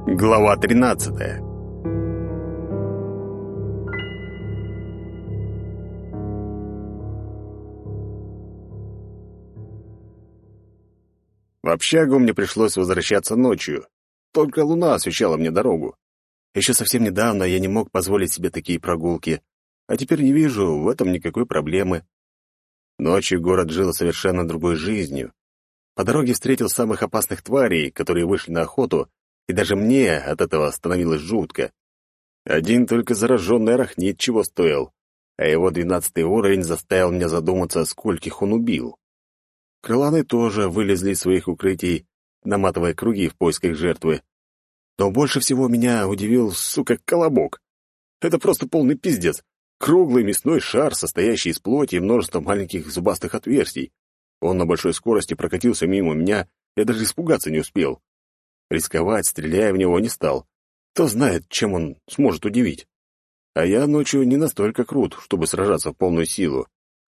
Глава 13. В общагу мне пришлось возвращаться ночью. Только луна освещала мне дорогу. Еще совсем недавно я не мог позволить себе такие прогулки, а теперь не вижу в этом никакой проблемы. Ночью город жил совершенно другой жизнью. По дороге встретил самых опасных тварей, которые вышли на охоту, и даже мне от этого становилось жутко. Один только зараженный арахнид чего стоил, а его 12-й уровень заставил меня задуматься, скольких он убил. Крыланы тоже вылезли из своих укрытий, наматывая круги в поисках жертвы. Но больше всего меня удивил, сука, колобок. Это просто полный пиздец. Круглый мясной шар, состоящий из плоти и множества маленьких зубастых отверстий. Он на большой скорости прокатился мимо меня, я даже испугаться не успел. Рисковать, стреляя в него, не стал. Кто знает, чем он сможет удивить. А я ночью не настолько крут, чтобы сражаться в полную силу.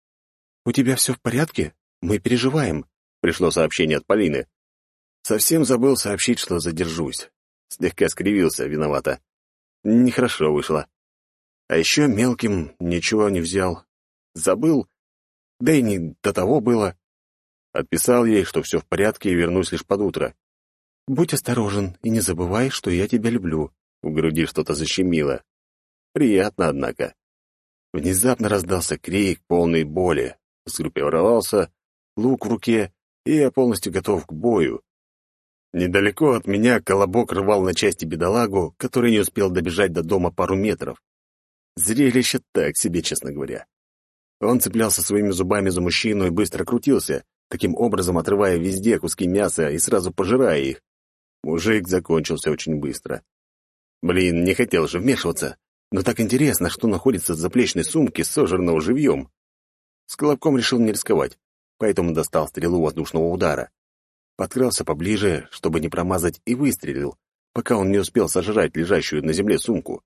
«У тебя все в порядке? Мы переживаем», — пришло сообщение от Полины. Совсем забыл сообщить, что задержусь. Слегка скривился, виновато. Нехорошо вышло. А еще мелким ничего не взял. Забыл, да и не до того было. Отписал ей, что все в порядке и вернусь лишь под утро. «Будь осторожен и не забывай, что я тебя люблю». В груди что-то защемило. Приятно, однако. Внезапно раздался крик, полный боли. Сгруппировался, лук в руке, и я полностью готов к бою. Недалеко от меня колобок рвал на части бедолагу, который не успел добежать до дома пару метров. Зрелище так себе, честно говоря. Он цеплялся своими зубами за мужчину и быстро крутился, таким образом отрывая везде куски мяса и сразу пожирая их. Мужик закончился очень быстро. Блин, не хотел же вмешиваться, но так интересно, что находится в заплечной сумке сожранного живьем. С колобком решил не рисковать, поэтому достал стрелу воздушного удара. Подкрался поближе, чтобы не промазать, и выстрелил, пока он не успел сожрать лежащую на земле сумку.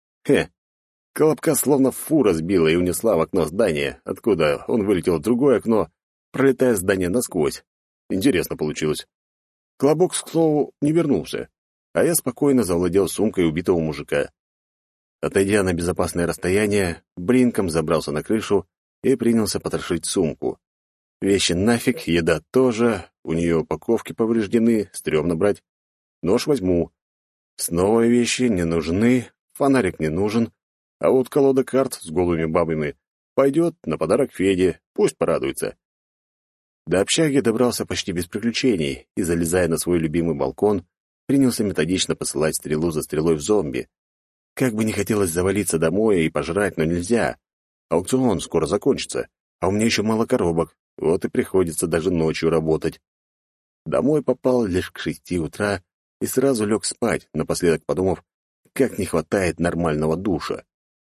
Колобка словно фура сбила и унесла в окно здания, откуда он вылетел в другое окно, пролетая здание насквозь. Интересно получилось. Колобок, к слову, не вернулся, а я спокойно завладел сумкой убитого мужика. Отойдя на безопасное расстояние, бринком забрался на крышу и принялся потрошить сумку. Вещи нафиг, еда тоже, у нее упаковки повреждены, стрёмно брать. Нож возьму. Снова вещи не нужны, фонарик не нужен, а вот колода карт с голыми бабами пойдет на подарок Феде, пусть порадуется. До общаги добрался почти без приключений и, залезая на свой любимый балкон, принялся методично посылать стрелу за стрелой в зомби. Как бы не хотелось завалиться домой и пожрать, но нельзя. Аукцион скоро закончится, а у меня еще мало коробок, вот и приходится даже ночью работать. Домой попал лишь к 6 утра и сразу лег спать, напоследок подумав, как не хватает нормального душа.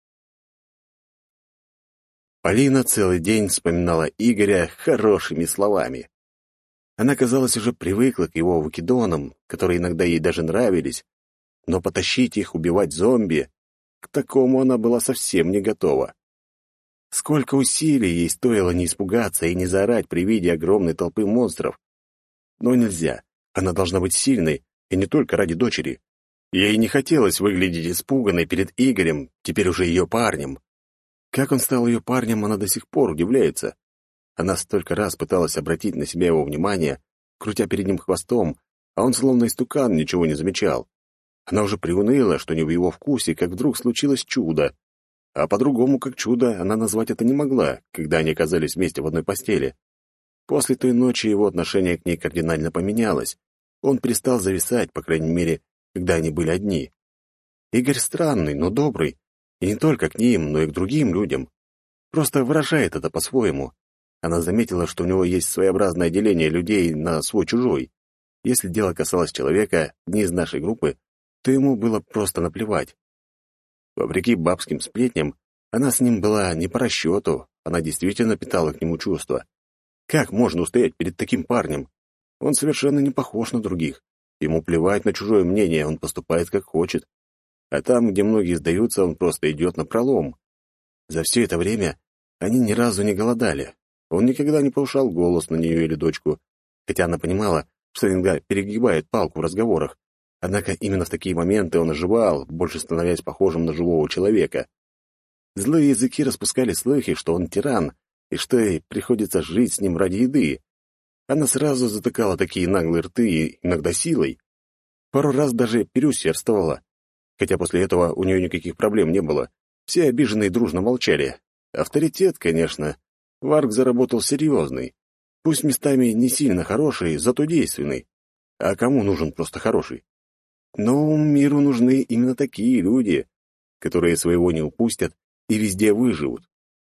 Полина целый день вспоминала Игоря хорошими словами. Она, казалось, уже привыкла к его выкидонам, которые иногда ей даже нравились, но потащить их, убивать зомби, к такому она была совсем не готова. Сколько усилий ей стоило не испугаться и не заорать при виде огромной толпы монстров. Но нельзя, она должна быть сильной, и не только ради дочери. Ей не хотелось выглядеть испуганной перед Игорем, теперь уже ее парнем. Как он стал ее парнем, она до сих пор удивляется. Она столько раз пыталась обратить на себя его внимание, крутя перед ним хвостом, а он словно истукан ничего не замечал. Она уже приуныла, что не в его вкусе, как вдруг случилось чудо. А по-другому, как чудо, она назвать это не могла, когда они оказались вместе в одной постели. После той ночи его отношение к ней кардинально поменялось. Он перестал зависать, по крайней мере, когда они были одни. Игорь странный, но добрый. И не только к ним, но и к другим людям. Просто выражает это по-своему. Она заметила, что у него есть своеобразное деление людей на свой-чужой. Если дело касалось человека, не из нашей группы, то ему было просто наплевать. Вопреки бабским сплетням, она с ним была не по расчету, она действительно питала к нему чувства. Как можно устоять перед таким парнем? Он совершенно не похож на других. Ему плевать на чужое мнение, он поступает как хочет. А там, где многие сдаются, он просто идет напролом. За все это время они ни разу не голодали. Он никогда не повышал голос на нее или дочку, хотя она понимала, что иногда перегибает палку в разговорах, Однако именно в такие моменты он оживал, больше становясь похожим на живого человека. Злые языки распускали слухи, что он тиран, и что ей приходится жить с ним ради еды. Она сразу затыкала такие наглые рты, иногда силой. Пару раз даже переусердствовала. Хотя после этого у нее никаких проблем не было. Все обиженные дружно молчали. Авторитет, конечно. Варг заработал серьезный. Пусть местами не сильно хороший, зато действенный. А кому нужен просто хороший? Но миру нужны именно такие люди, которые своего не упустят и везде выживут.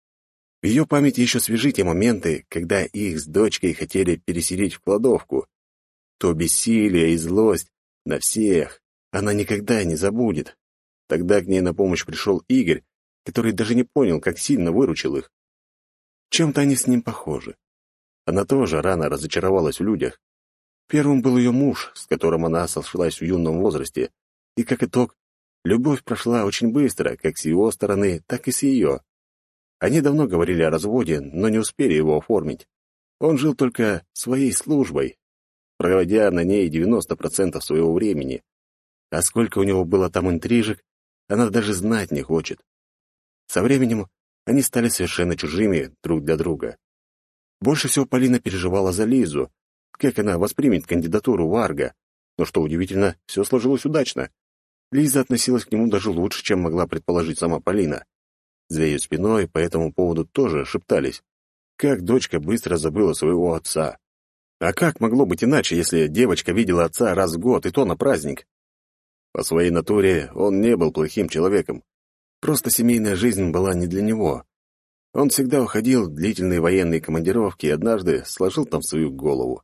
В ее памяти еще свежи те моменты, когда их с дочкой хотели переселить в кладовку. То бессилие и злость на всех она никогда не забудет. Тогда к ней на помощь пришел Игорь, который даже не понял, как сильно выручил их. В чем-то они с ним похожи. Она тоже рано разочаровалась в людях. Первым был ее муж, с которым она сошлась в юном возрасте, и, как итог, любовь прошла очень быстро, как с его стороны, так и с ее. Они давно говорили о разводе, но не успели его оформить. Он жил только своей службой, проводя на ней 90% своего времени. А сколько у него было там интрижек, она даже знать не хочет. Со временем они стали совершенно чужими друг для друга. Больше всего Полина переживала за Лизу, как она воспримет кандидатуру Варга. Но, что удивительно, все сложилось удачно. Лиза относилась к нему даже лучше, чем могла предположить сама Полина. За ее спиной по этому поводу тоже шептались. Как дочка быстро забыла своего отца. А как могло быть иначе, если девочка видела отца раз в год, и то на праздник? По своей натуре он не был плохим человеком. Просто семейная жизнь была не для него. Он всегда уходил в длительные военные командировки и однажды сложил там свою голову.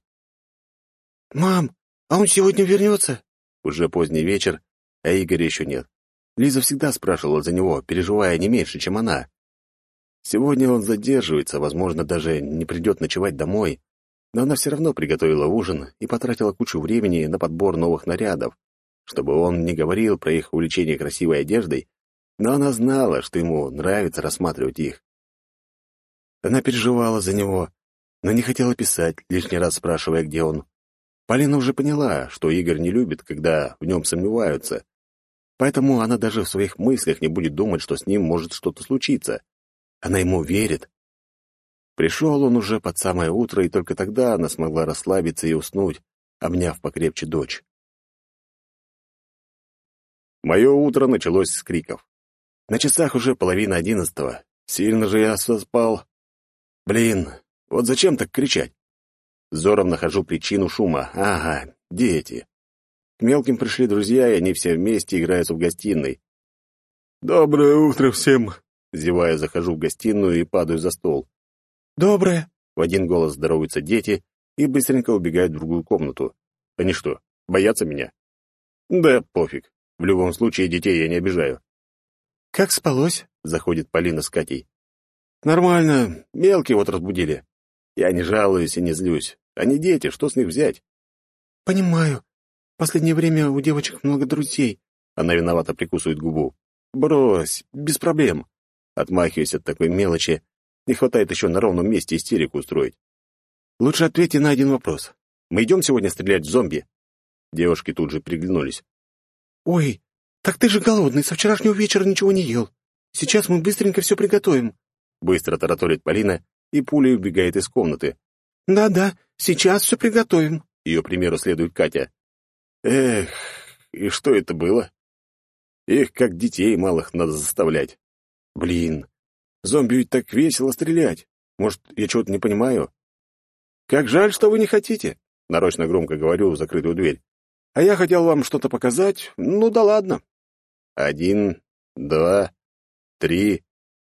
«Мам, а он сегодня вернется?» Уже поздний вечер, а Игоря еще нет. Лиза всегда спрашивала за него, переживая не меньше, чем она. Сегодня он задерживается, возможно, даже не придет ночевать домой, но она все равно приготовила ужин и потратила кучу времени на подбор новых нарядов, чтобы он не говорил про их увлечение красивой одеждой, но она знала, что ему нравится рассматривать их. Она переживала за него, но не хотела писать, лишний раз спрашивая, где он. Полина уже поняла, что Игорь не любит, когда в нем сомневаются, поэтому она даже в своих мыслях не будет думать, что с ним может что-то случиться. Она ему верит. Пришел он уже под самое утро, и только тогда она смогла расслабиться и уснуть, обняв покрепче дочь. Мое утро началось с криков. На часах уже 10:30. Сильно же я спал. Блин, вот зачем так кричать? Зором нахожу причину шума. Ага, дети. К мелким пришли друзья, и они все вместе играют в гостиной. «Доброе утро всем!» Зевая, захожу в гостиную и падаю за стол. «Доброе!» В один голос здороваются дети и быстренько убегают в другую комнату. Они что, боятся меня? Да пофиг. В любом случае, детей я не обижаю. «Как спалось?» — заходит Полина с Катей. «Нормально. Мелкие вот разбудили. Я не жалуюсь и не злюсь. Они дети, что с них взять?» «Понимаю. В последнее время у девочек много друзей». Она виновато прикусывает губу. «Брось, без проблем». Отмахиваюсь от такой мелочи. Не хватает еще на ровном месте истерику устроить. Лучше ответьте на один вопрос. Мы идем сегодня стрелять в зомби?» Девушки тут же приглянулись. «Ой, так ты же голодный, со вчерашнего вечера ничего не ел. Сейчас мы быстренько все приготовим». Быстро тараторит Полина и пулей убегает из комнаты. «Да-да, сейчас все приготовим». Ее примеру следует Катя. Эх, и что это было? Их, как детей малых, надо заставлять. Блин, зомби ведь так весело стрелять. Может, я чего-то не понимаю? Как жаль, что вы не хотите. Нарочно громко говорю в закрытую дверь. А я хотел вам что-то показать. Ну да ладно. 1, 2, 3,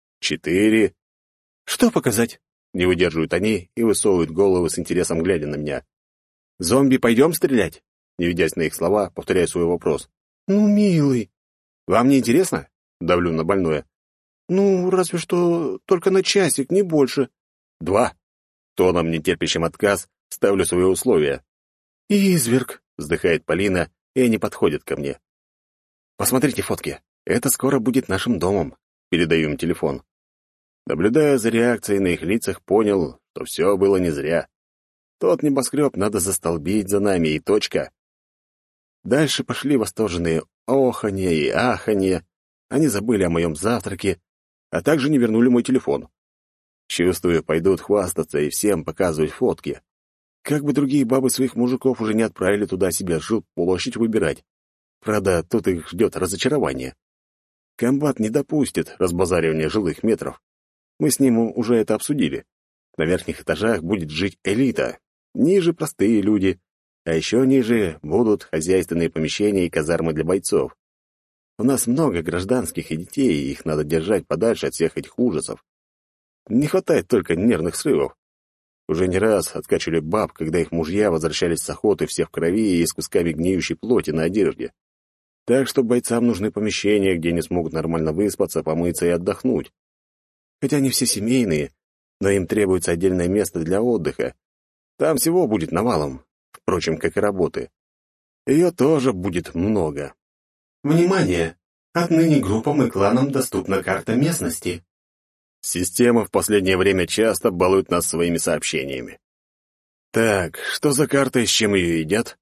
4. «Что показать?» Не выдерживают они и высовывают головы с интересом, глядя на меня. «Зомби пойдем стрелять?» Не ведясь на их слова, повторяю свой вопрос. «Ну, милый». «Вам не интересно?» Давлю на больное. «Ну, разве что только на часик, не больше». 2. Тоном, нетерпящим отказ, ставлю свои условия. «Изверг», — вздыхает Полина, и они подходят ко мне. «Посмотрите фотки. Это скоро будет нашим домом». Передаю им телефон. Наблюдая за реакцией на их лицах, понял, что все было не зря. Тот небоскреб надо застолбить за нами, и точка. Дальше пошли восторженные оханья и аханья. Они забыли о моем завтраке, а также не вернули мой телефон. Чувствую, пойдут хвастаться и всем показывать фотки. Как бы другие бабы своих мужиков уже не отправили туда себя жилплощадь выбирать. Правда, тут их ждет разочарование. Комбат не допустит разбазаривания жилых метров. Мы с ним уже это обсудили. На верхних этажах будет жить элита, ниже простые люди, а еще ниже будут хозяйственные помещения и казармы для бойцов. У нас много гражданских и детей, и их надо держать подальше от всех этих ужасов. Не хватает только нервных срывов. Уже не раз откачивали баб, когда их мужья возвращались с охоты все в крови и с кусками гниющей плоти на одежде. Так что бойцам нужны помещения, где они смогут нормально выспаться, помыться и отдохнуть. Хотя они все семейные, но им требуется отдельное место для отдыха. Там всего будет навалом, впрочем, как и работы. Ее тоже будет много. Внимание! Отныне группам и кланам доступна карта местности. Система в последнее время часто балует нас своими сообщениями. Так, что за карта и с чем ее едят?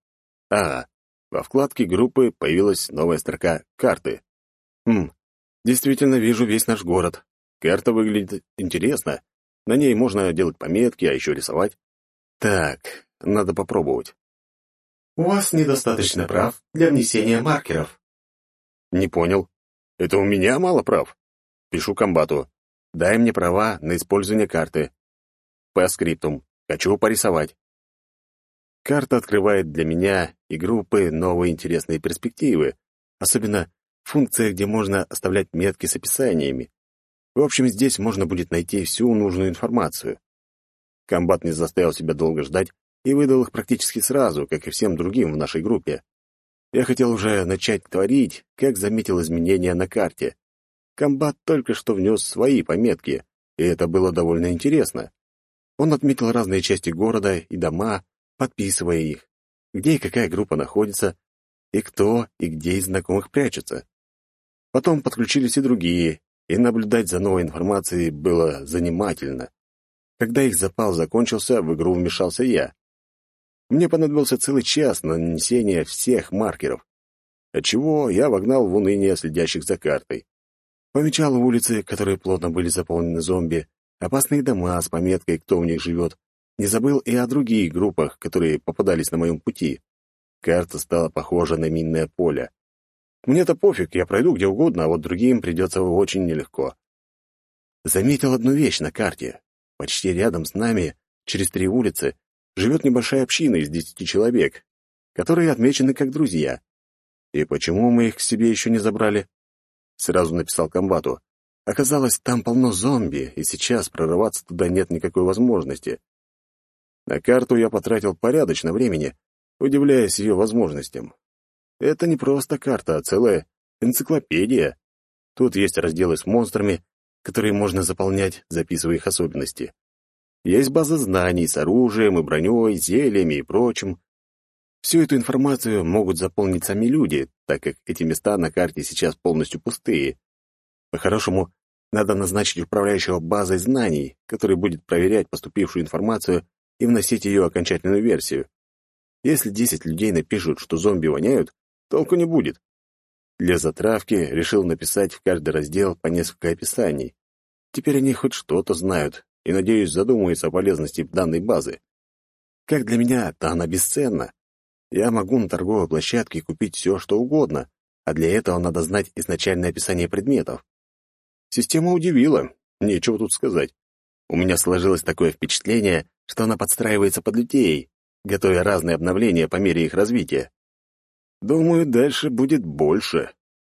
Во вкладке группы появилась новая строка «Карты». Действительно вижу весь наш город. Карта выглядит интересно. На ней можно делать пометки, а еще рисовать. Так, надо попробовать. У вас недостаточно прав для внесения маркеров. Не понял. Это у меня мало прав? Пишу комбату. Дай мне права на использование карты. По скриптум. Хочу порисовать. Карта открывает для меня и группы новые интересные перспективы, особенно функция, где можно оставлять метки с описаниями. В общем, здесь можно будет найти всю нужную информацию. Комбат не заставил себя долго ждать и выдал их практически сразу, как и всем другим в нашей группе. Я хотел уже начать творить, как заметил изменения на карте. Комбат только что внес свои пометки, и это было довольно интересно. Он отметил разные части города и дома, подписывая их, где и какая группа находится, и кто и где из знакомых прячется. Потом подключились и другие, и наблюдать за новой информацией было занимательно. Когда их запал закончился, в игру вмешался я. Мне понадобился целый час на нанесение всех маркеров, отчего я вогнал в уныние следящих за картой. Помечал улицы, которые плотно были заполнены зомби, опасные дома с пометкой, кто в них живет. Не забыл и о других группах, которые попадались на моем пути. Карта стала похожа на минное поле. Мне-то пофиг, я пройду где угодно, а вот другим придется очень нелегко. Заметил одну вещь на карте. Почти рядом с нами, через 3 улицы, живет небольшая община из 10 человек, которые отмечены как друзья. И почему мы их к себе еще не забрали? Сразу написал комбату. Оказалось, там полно зомби, и сейчас прорываться туда нет никакой возможности. На карту я потратил порядочно времени, удивляясь ее возможностям. Это не просто карта, а целая энциклопедия. Тут есть разделы с монстрами, которые можно заполнять, записывая их особенности. Есть база знаний с оружием и броней, зельями и прочим. Всю эту информацию могут заполнить сами люди, так как эти места на карте сейчас полностью пустые. По-хорошему, надо назначить управляющего базой знаний, который будет проверять поступившую информацию и вносить ее окончательную версию. Если 10 людей напишут, что зомби воняют, толку не будет. Для затравки решил написать в каждый раздел по несколько описаний. Теперь они хоть что-то знают и, надеюсь, задумаются о полезности данной базы. Как для меня, то она бесценна. Я могу на торговой площадке купить все, что угодно, а для этого надо знать изначальное описание предметов. Система удивила, нечего тут сказать. У меня сложилось такое впечатление, что она подстраивается под людей, готовя разные обновления по мере их развития. Думаю, дальше будет больше.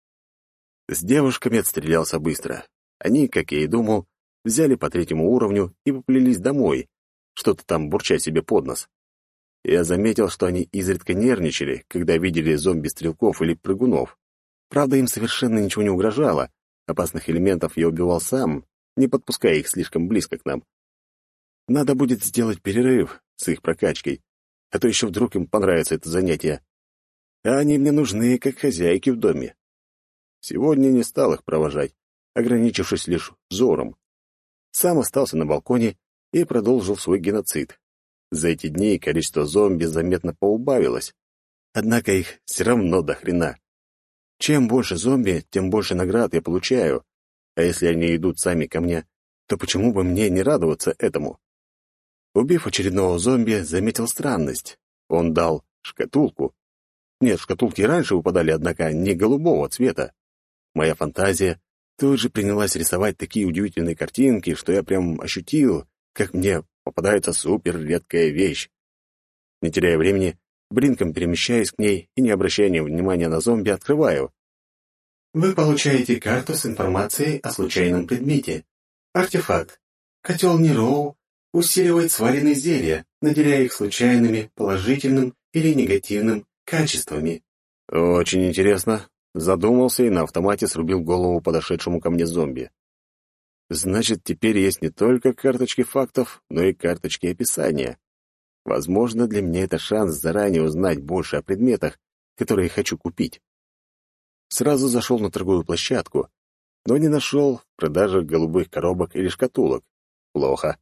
С девушками отстрелялся быстро. Они, как я и думал, взяли по 3-му уровню и поплелись домой, что-то там бурча себе под нос. Я заметил, что они изредка нервничали, когда видели зомби-стрелков или прыгунов. Правда, им совершенно ничего не угрожало. Опасных элементов я убивал сам, не подпуская их слишком близко к нам. Надо будет сделать перерыв с их прокачкой, а то еще вдруг им понравится это занятие. А они мне нужны, как хозяйки в доме. Сегодня не стал их провожать, ограничившись лишь взором. Сам остался на балконе и продолжил свой геноцид. За эти дни количество зомби заметно поубавилось. Однако их все равно до хрена. Чем больше зомби, тем больше наград я получаю. А если они идут сами ко мне, то почему бы мне не радоваться этому? Убив очередного зомби, заметил странность. Он дал шкатулку. Нет, шкатулки раньше выпадали, однако не голубого цвета. Моя фантазия тут же принялась рисовать такие удивительные картинки, что я прям ощутил, как мне попадается супер редкая вещь. Не теряя времени, блинком перемещаюсь к ней и, не обращая внимания на зомби, открываю. Вы получаете карту с информацией о случайном предмете. Артефакт. Котел Нероу усиливает сваренные зелья, наделяя их случайными, положительным или негативным качествами. Очень интересно. Задумался и на автомате срубил голову подошедшему ко мне зомби. Значит, теперь есть не только карточки фактов, но и карточки описания. Возможно, для меня это шанс заранее узнать больше о предметах, которые хочу купить. Сразу зашел на торговую площадку, но не нашел в продаже голубых коробок или шкатулок. Плохо.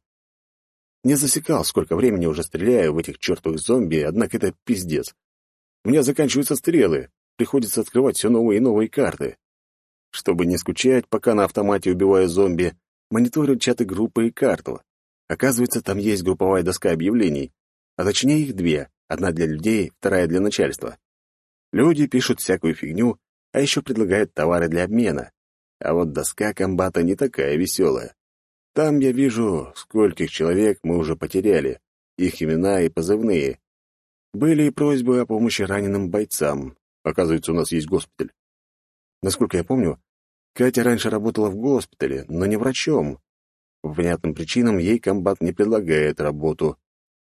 Не засекал, сколько времени уже стреляю в этих чертовых зомби, однако это пиздец. У меня заканчиваются стрелы, приходится открывать все новые и новые карты. Чтобы не скучать, пока на автомате убиваю зомби, мониторю чаты группы и карту. Оказывается, там есть групповая доска объявлений, а точнее их две, одна для людей, вторая для начальства. Люди пишут всякую фигню, а еще предлагают товары для обмена. А вот доска комбата не такая веселая. Там я вижу, скольких человек мы уже потеряли, их имена и позывные. Были и просьбы о помощи раненым бойцам. Оказывается, у нас есть госпиталь. Насколько я помню, Катя раньше работала в госпитале, но не врачом. По понятным причинам ей комбат не предлагает работу.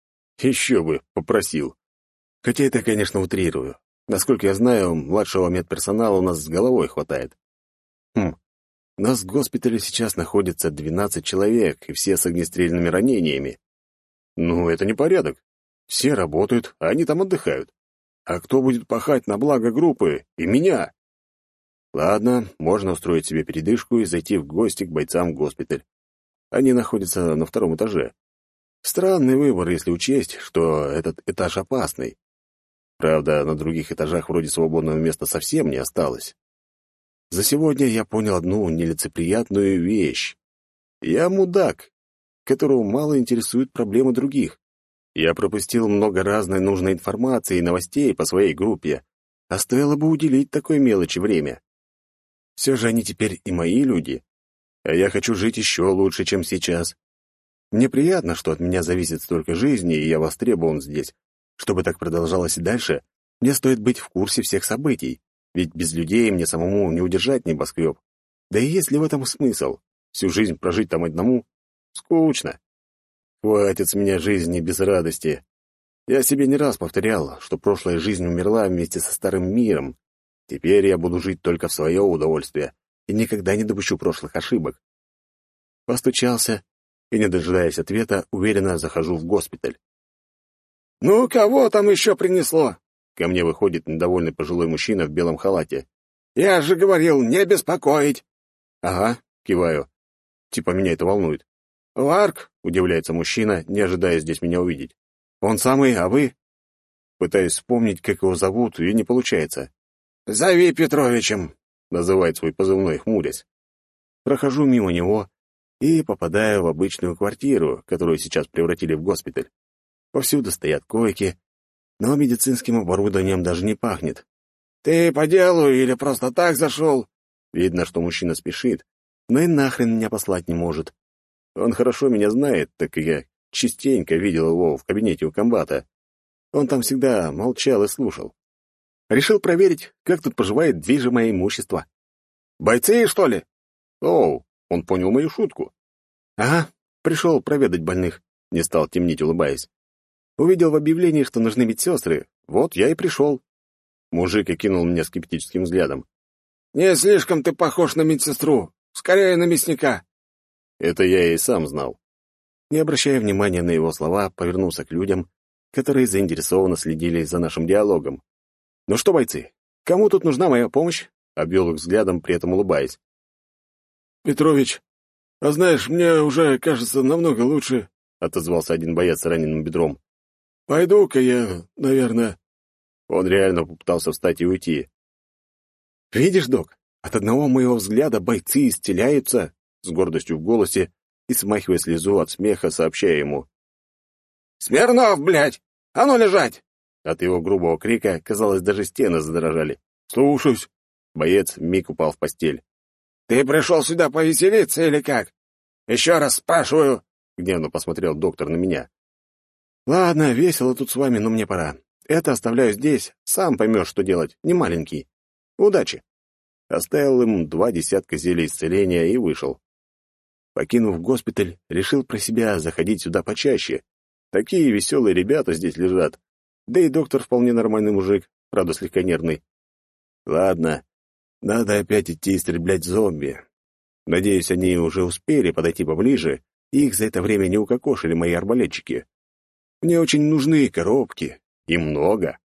Еще бы, попросил. Хотя это, конечно, утрирую. Насколько я знаю, младшего медперсонала у нас с головой хватает. У нас в госпитале сейчас находится 12 человек, и все с огнестрельными ранениями. Ну, это не порядок. Все работают, а они там отдыхают. А кто будет пахать на благо группы и меня? Ладно, можно устроить себе передышку и зайти в гости к бойцам в госпиталь. Они находятся на 2-м этаже. Странный выбор, если учесть, что этот этаж опасный. Правда, на других этажах вроде свободного места совсем не осталось. За сегодня я понял одну нелицеприятную вещь. Я мудак, которого мало интересуют проблемы других. Я пропустил много разной нужной информации и новостей по своей группе, а стоило бы уделить такой мелочи время. Все же они теперь и мои люди, а я хочу жить еще лучше, чем сейчас. Мне приятно, что от меня зависит столько жизни, и я востребован здесь. Чтобы так продолжалось и дальше, мне стоит быть в курсе всех событий, ведь без людей мне самому не удержать небоскреб. Да и есть ли в этом смысл? Всю жизнь прожить там одному? Скучно. Хватит с меня жизни без радости. Я себе не раз повторял, что прошлая жизнь умерла вместе со старым миром. Теперь я буду жить только в свое удовольствие и никогда не допущу прошлых ошибок. Постучался и, не дожидаясь ответа, уверенно захожу в госпиталь. «Ну, кого там еще принесло?» Ко мне выходит недовольный пожилой мужчина в белом халате. «Я же говорил, не беспокоить!» «Ага», — киваю. Типа меня это волнует. «Варк?» — удивляется мужчина, не ожидая здесь меня увидеть. «Он самый, а вы?» Пытаюсь вспомнить, как его зовут, и не получается. «Зови Петровичем», — называет свой позывной, хмурясь. Прохожу мимо него и попадаю в обычную квартиру, которую сейчас превратили в госпиталь. Повсюду стоят койки, но медицинским оборудованием даже не пахнет. «Ты по делу или просто так зашел?» Видно, что мужчина спешит, но и нахрен меня послать не может. Он хорошо меня знает, так как я частенько видел его в кабинете у комбата. Он там всегда молчал и слушал. Решил проверить, как тут поживает движимое имущество. «Бойцы, что ли?» «Оу», он понял мою шутку. «Ага, пришел проведать больных», — не стал темнить, улыбаясь. «Увидел в объявлении, что нужны медсестры. Вот я и пришел». Мужик окинул меня скептическим взглядом. «Не слишком ты похож на медсестру. Скорее на мясника». Это я и сам знал. Не обращая внимания на его слова, повернулся к людям, которые заинтересованно следили за нашим диалогом. «Ну что, бойцы, кому тут нужна моя помощь?» — обвел их взглядом, при этом улыбаясь. «Петрович, а знаешь, мне уже, кажется, намного лучше», — отозвался один боец с раненым бедром. «Пойду-ка я, наверное». Он реально попытался встать и уйти. «Видишь, док, от одного моего взгляда бойцы исцеляются», с гордостью в голосе и смахивая слезу от смеха, сообщая ему. «Смирнов, блядь! А ну лежать!» От его грубого крика, казалось, даже стены задрожали. «Слушаюсь». Боец вмиг упал в постель. «Ты пришел сюда повеселиться или как? Еще раз спрашиваю!» Гневно посмотрел доктор на меня. «Ладно, весело тут с вами, но мне пора. Это оставляю здесь, сам поймешь, что делать, не маленький. Удачи!» Оставил им 2 десятка зелий исцеления и вышел. Покинув госпиталь, решил про себя заходить сюда почаще. Такие веселые ребята здесь лежат. Да и доктор вполне нормальный мужик, правда, слегка нервный. Ладно, надо опять идти истреблять зомби. Надеюсь, они уже успели подойти поближе, и их за это время не укокошили мои арбалетчики. Мне очень нужны коробки, и много.